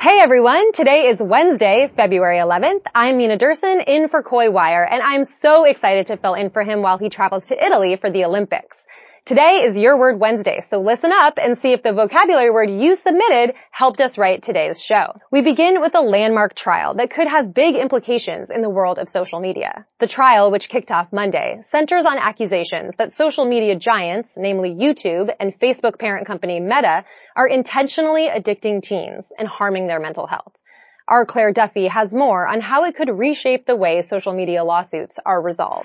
Hey everyone, today is Wednesday, February 11th. I'm Mina Durson in for Coy Wire, and I'm so excited to fill in for him while he travels to Italy for the Olympics. Today is Your Word Wednesday, so listen up and see if the vocabulary word you submitted helped us write today's show. We begin with a landmark trial that could have big implications in the world of social media. The trial, which kicked off Monday, centers on accusations that social media giants, namely YouTube and Facebook parent company Meta, are intentionally addicting teens and harming their mental health. Our Claire Duffy has more on how it could reshape the way social media lawsuits are resolved.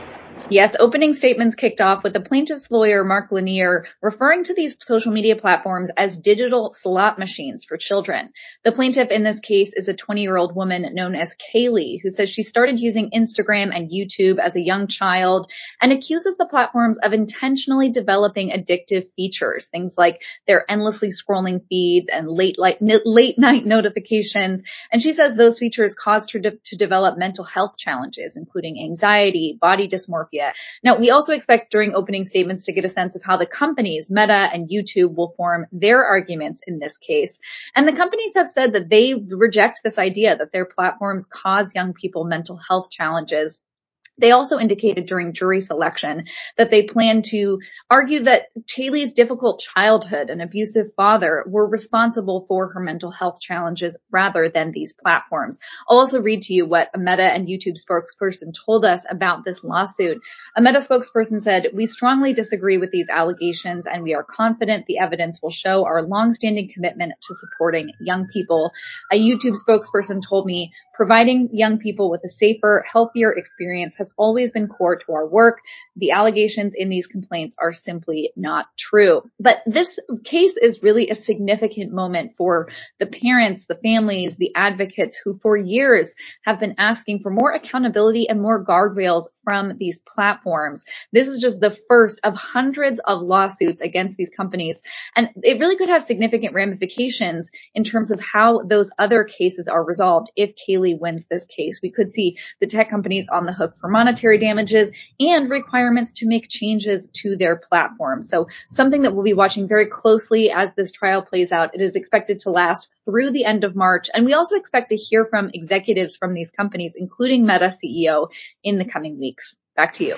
Yes, opening statements kicked off with the plaintiff's lawyer, Mark Lanier, referring to these social media platforms as digital slot machines for children. The plaintiff in this case is a 20-year-old woman known as Kaylee, who says she started using Instagram and YouTube as a young child and accuses the platforms of intentionally developing addictive features, things like their endlessly scrolling feeds and late night notifications. And she says those features caused her to develop mental health challenges, including anxiety, body dysmorphia. Now, we also expect during opening statements to get a sense of how the companies, Meta and YouTube, will form their arguments in this case. And the companies have said that they reject this idea that their platforms cause young people mental health challenges. They also indicated during jury selection that they plan to argue that Kaylee's difficult childhood and abusive father were responsible for her mental health challenges rather than these platforms. I'll also read to you what a Meta and YouTube spokesperson told us about this lawsuit. A Meta spokesperson said, "We strongly disagree with these allegations and we are confident the evidence will show our longstanding commitment to supporting young people." A YouTube spokesperson told me, "Providing young people with a safer, healthier experience has always been core to our work. The allegations in these complaints are simply not true." But this case is really a significant moment for the parents, the families, the advocates who for years have been asking for more accountability and more guardrails from these platforms. This is just the first of hundreds of lawsuits against these companies. And it really could have significant ramifications in terms of how those other cases are resolved. If Kaylee wins this case, we could see the tech companies on the hook for monetary damages and requirements to make changes to their platform. So something that we'll be watching very closely as this trial plays out. It is expected to last through the end of March. And we also expect to hear from executives from these companies, including Meta CEO, in the coming weeks. Back to you.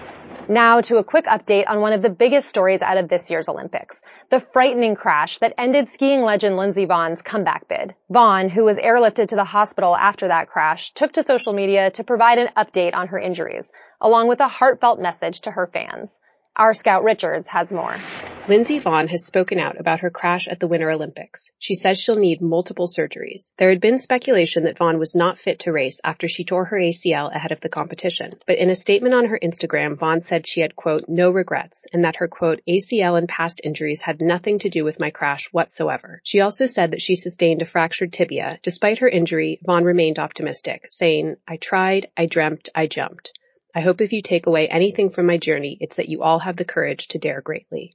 Now to a quick update on one of the biggest stories out of this year's Olympics, the frightening crash that ended skiing legend Lindsey Vonn's comeback bid. Vonn, who was airlifted to the hospital after that crash, took to social media to provide an update on her injuries, along with a heartfelt message to her fans. Our Scout Richards has more. Lindsey Vonn has spoken out about her crash at the Winter Olympics. She says she'll need multiple surgeries. There had been speculation that Vonn was not fit to race after she tore her ACL ahead of the competition. But in a statement on her Instagram, Vonn said she had, quote, no regrets, and that her, quote, ACL and past injuries had nothing to do with my crash whatsoever. She also said that she sustained a fractured tibia. Despite her injury, Vonn remained optimistic, saying, I tried, I dreamt, I jumped. I hope if you take away anything from my journey, it's that you all have the courage to dare greatly.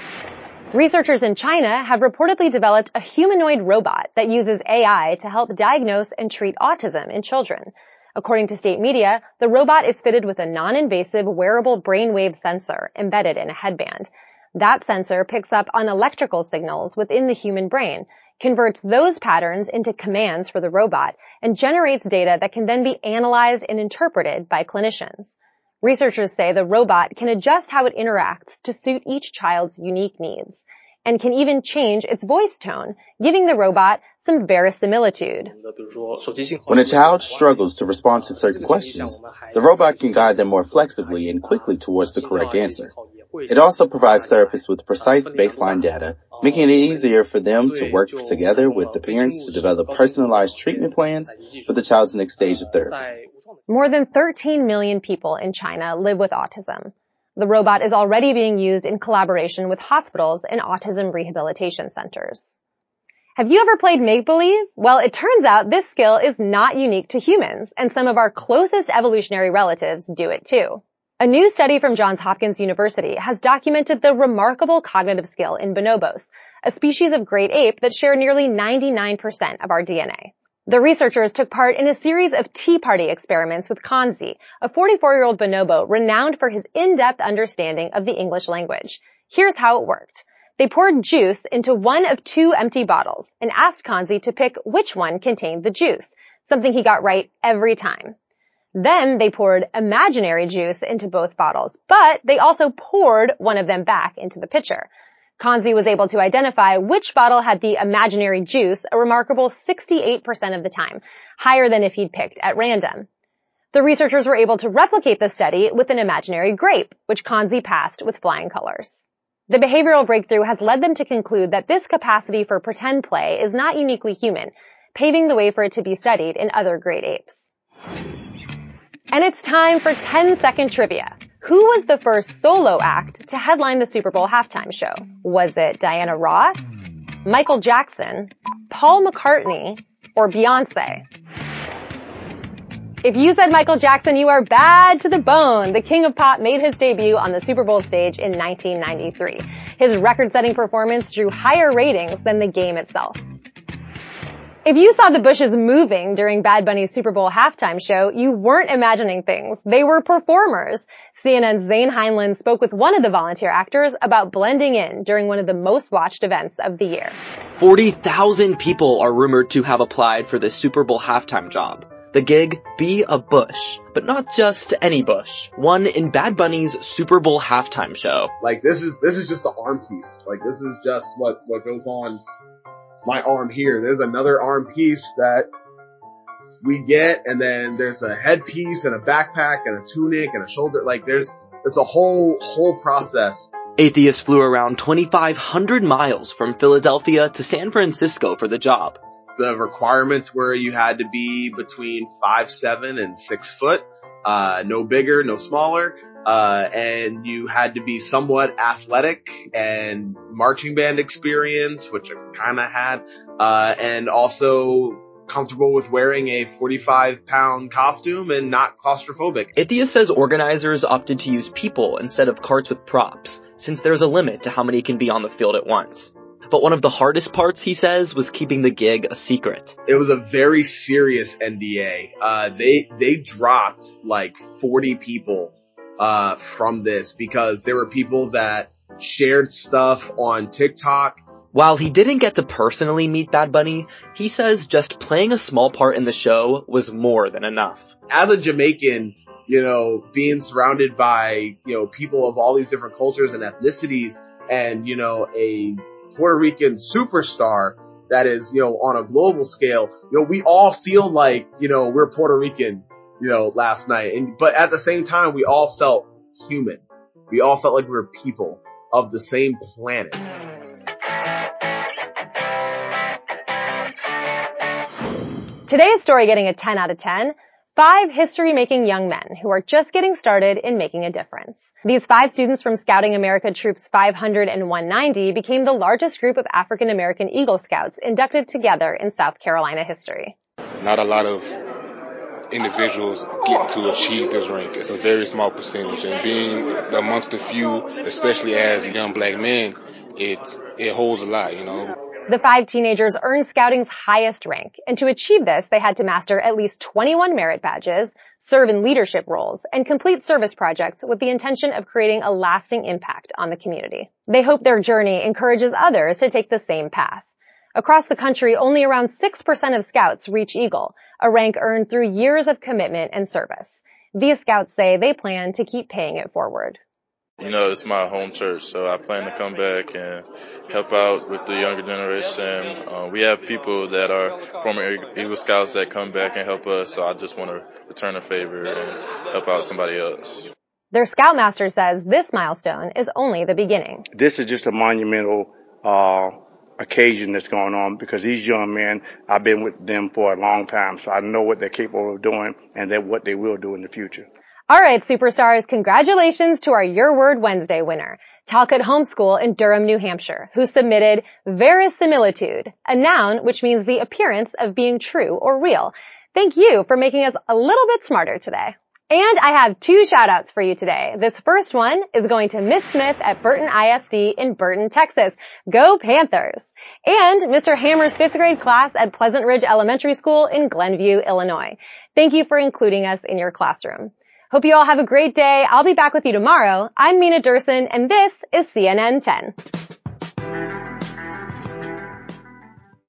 Researchers in China have reportedly developed a humanoid robot that uses AI to help diagnose and treat autism in children. According to state media, the robot is fitted with a non-invasive wearable brainwave sensor embedded in a headband. That sensor picks up on electrical signals within the human brain, converts those patterns into commands for the robot, and generates data that can then be analyzed and interpreted by clinicians. Researchers say the robot can adjust how it interacts to suit each child's unique needs, and can even change its voice tone, giving the robot some verisimilitude. When a child struggles to respond to certain questions, the robot can guide them more flexibly and quickly towards the correct answer. It also provides therapists with precise baseline data, making it easier for them to work together with the parents to develop personalized treatment plans for the child's next stage of therapy. More than 13 million people in China live with autism. The robot is already being used in collaboration with hospitals and autism rehabilitation centers. Have you ever played make-believe? Well, it turns out this skill is not unique to humans, and some of our closest evolutionary relatives do it too. A new study from Johns Hopkins University has documented the remarkable cognitive skill in bonobos, a species of great ape that share nearly 99% of our DNA. The researchers took part in a series of Tea Party experiments with Kanzi, a 44-year-old bonobo renowned for his in-depth understanding of the English language. Here's how it worked. They poured juice into one of 2 empty bottles and asked Kanzi to pick which one contained the juice, something he got right every time. Then they poured imaginary juice into both bottles, but they also poured one of them back into the pitcher. Kanzi was able to identify which bottle had the imaginary juice a remarkable 68% of the time, higher than if he'd picked at random. The researchers were able to replicate the study with an imaginary grape, which Kanzi passed with flying colors. The behavioral breakthrough has led them to conclude that this capacity for pretend play is not uniquely human, paving the way for it to be studied in other great apes. And it's time for 10-second trivia. Who was the first solo act to headline the Super Bowl halftime show? Was it Diana Ross, Michael Jackson, Paul McCartney, or Beyonce? If you said Michael Jackson, you are bad to the bone. The King of Pop made his debut on the Super Bowl stage in 1993. His record-setting performance drew higher ratings than the game itself. If you saw the bushes moving during Bad Bunny's Super Bowl halftime show, you weren't imagining things. They were performers. CNN's Zane Heinlein spoke with one of the volunteer actors about blending in during one of the most watched events of the year. 40,000 people are rumored to have applied for the Super Bowl halftime job. The gig, be a bush, but not just any bush. One in Bad Bunny's Super Bowl halftime show. Like, this is just the arm piece. Like, this is just what goes on my arm here. There's another arm piece that we get, and then there's a headpiece and a backpack and a tunic and a shoulder. Like, it's a whole process. Atheist flew around 2,500 miles from Philadelphia to San Francisco for the job. The requirements were you had to be between 5'7" and 6 foot, no bigger, no smaller, and you had to be somewhat athletic and marching band experience, which I kind of had, and also comfortable with wearing a 45-pound costume and not claustrophobic. Ithias says organizers opted to use people instead of carts with props, since there's a limit to how many can be on the field at once. But one of the hardest parts, he says, was keeping the gig a secret. It was a very serious NDA. They dropped like 40 people from this because there were people that shared stuff on TikTok. While he didn't get to personally meet Bad Bunny, he says just playing a small part in the show was more than enough. As a Jamaican, being surrounded by, people of all these different cultures and ethnicities and, a Puerto Rican superstar that is, on a global scale, we all feel like, we're Puerto Rican, last night. But at the same time, we all felt human. We all felt like we were people of the same planet. Today's story getting a 10 out of 10. 5 history-making young men who are just getting started in making a difference. These 5 students from Scouting America Troops 500 and 190 became the largest group of African-American Eagle Scouts inducted together in South Carolina history. Not a lot of individuals get to achieve this rank. It's a very small percentage, and being amongst the few, especially as young black men, it holds a lot, The 5 teenagers earned Scouting's highest rank, and to achieve this, they had to master at least 21 merit badges, serve in leadership roles, and complete service projects with the intention of creating a lasting impact on the community. They hope their journey encourages others to take the same path. Across the country, only around 6% of Scouts reach Eagle, a rank earned through years of commitment and service. These Scouts say they plan to keep paying it forward. It's my home church, so I plan to come back and help out with the younger generation. We have people that are former Eagle Scouts that come back and help us, so I just want to return a favor and help out somebody else. Their Scoutmaster says this milestone is only the beginning. This is just a monumental occasion that's going on because these young men, I've been with them for a long time, so I know what they're capable of doing and what they will do in the future. All right, superstars, congratulations to our Your Word Wednesday winner, Talcott Homeschool in Durham, New Hampshire, who submitted verisimilitude, a noun which means the appearance of being true or real. Thank you for making us a little bit smarter today. And I have 2 shout-outs for you today. This first one is going to Miss Smith at Burton ISD in Burton, Texas. Go Panthers! And Mr. Hammer's 5th grade class at Pleasant Ridge Elementary School in Glenview, Illinois. Thank you for including us in your classroom. Hope you all have a great day. I'll be back with you tomorrow. I'm Mina Durson, and this is CNN 10.